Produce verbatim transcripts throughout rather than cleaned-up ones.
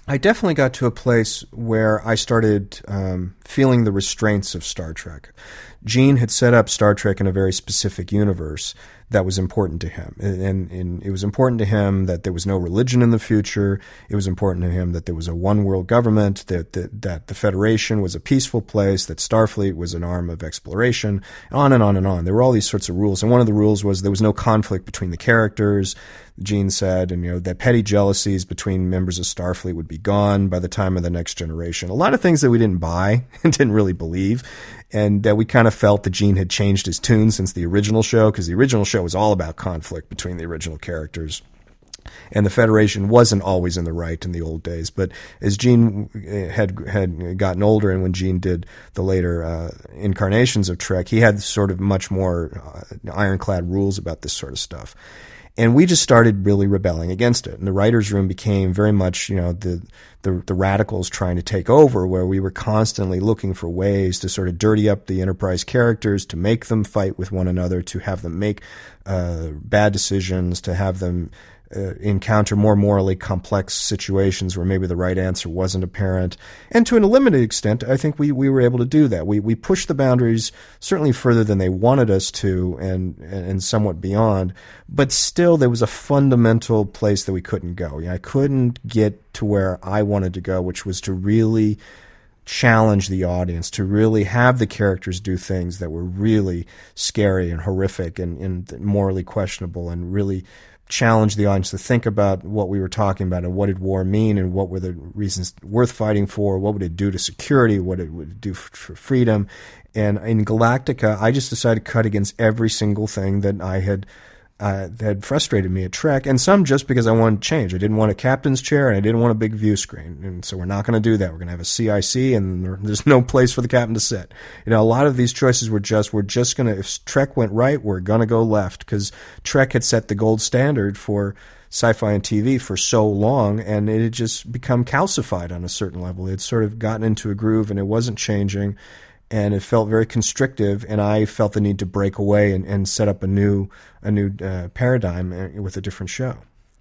I definitely got to a place where I started um, feeling the restraints of Star Trek. Gene had set up Star Trek in a very specific universe that was important to him. And, and it was important to him that there was no religion in the future. It was important to him that there was a one-world government, that, that, that the Federation was a peaceful place, that Starfleet was an arm of exploration, on and on and on. There were all these sorts of rules. And one of the rules was there was no conflict between the characters. Gene said, and you know, that petty jealousies between members of Starfleet would be gone by the time of the Next Generation. A lot of things that we didn't buy and didn't really believe, and that we kind of felt that Gene had changed his tune since the original show, because the original show was all about conflict between the original characters. And the Federation wasn't always in the right in the old days. But as Gene had had gotten older, and when Gene did the later uh, incarnations of Trek, he had sort of much more uh, ironclad rules about this sort of stuff. And we just started really rebelling against it. And the writer's room became very much, you know, the, the, the radicals trying to take over, where we were constantly looking for ways to sort of dirty up the Enterprise characters, to make them fight with one another, to have them make uh, bad decisions, to have them Uh, encounter more morally complex situations where maybe the right answer wasn't apparent. And to a limited extent, I think we, we were able to do that. We we pushed the boundaries certainly further than they wanted us to, and and somewhat beyond. But still, there was a fundamental place that we couldn't go. You know, I couldn't get to where I wanted to go, which was to really challenge the audience, to really have the characters do things that were really scary and horrific and, and morally questionable, and really challenge the audience to think about what we were talking about, and what did war mean, and what were the reasons worth fighting for, what would it do to security, what it would do for freedom. And in Galactica, I just decided to cut against every single thing that I had uh, that had frustrated me at Trek, and some just because I wanted change. I didn't want a captain's chair, and I didn't want a big view screen, and so we're not going to do that. We're going to have a C I C, and there's no place for the captain to sit. You know, a lot of these choices were just, we're just going to, if Trek went right, we're going to go left, because Trek had set the gold standard for sci-fi and T V for so long, and it had just become calcified on a certain level. It had sort of gotten into a groove, and it wasn't changing, and it felt very constrictive, and I felt the need to break away and, and set up a new a new uh, paradigm with a different show.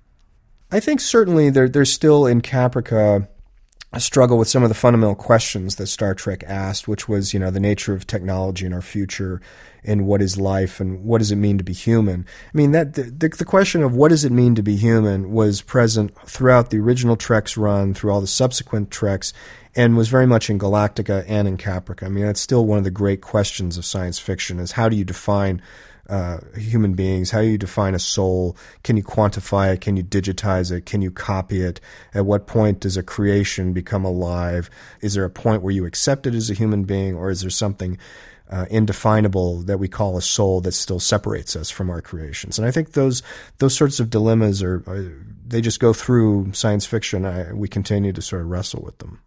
I think certainly there, there's still in Caprica a struggle with some of the fundamental questions that Star Trek asked, which was, you know, the nature of technology in our future, and what is life, and what does it mean to be human. I mean, that the, the, the question of what does it mean to be human was present throughout the original Trek's run, through all the subsequent Treks, and was very much in Galactica and in Caprica. I mean, that's still one of the great questions of science fiction, is how do you define uh, human beings? How do you define a soul? Can you quantify it? Can you digitize it? Can you copy it? At what point does a creation become alive? Is there a point where you accept it as a human being, or is there something uh, indefinable that we call a soul that still separates us from our creations? And I think those those sorts of dilemmas are, are they just go through science fiction. I, we continue to sort of wrestle with them.